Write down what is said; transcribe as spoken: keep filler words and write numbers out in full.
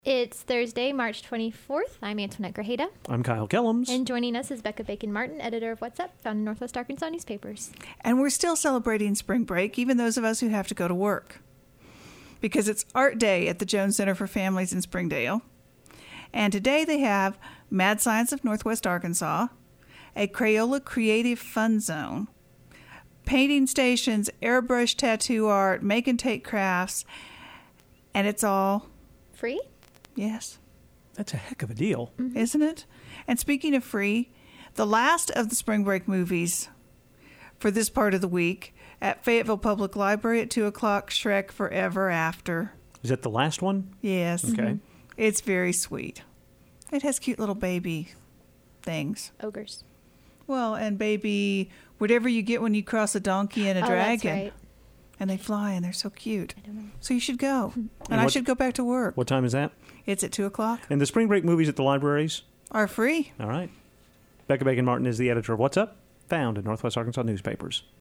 It's Thursday, March twenty-fourth. I'm Antoinette Grajeda. I'm Kyle Kellums. And joining us is Becca Bacon-Martin, editor of What's Up, found in Northwest Arkansas newspapers. And we're still celebrating spring break, even those of us who have to go to work. Because it's Art Day at the Jones Center for Families in Springdale. And today they have Mad Science of Northwest Arkansas, a Crayola Creative Fun Zone, painting stations, airbrush tattoo art, make and take crafts, and it's all... Free? Yes. That's a heck of a deal. Mm-hmm. Isn't it? And speaking of free, the last of the spring break movies for this part of the week at Fayetteville Public Library at two o'clock, Shrek Forever After. Is that the last one? Yes. Okay. Mm-hmm. It's very sweet. It has cute little baby things. Ogres. Well, and baby, whatever you get when you cross a donkey and a oh, dragon. That's right. And they fly, and they're so cute. I don't know. So you should go. And, And I what- should go back to work. What time is that? It's at two o'clock. And the spring break movies at the libraries? Are free. All right. Becca Bacon-Martin is the editor of What's Up, found in Northwest Arkansas newspapers.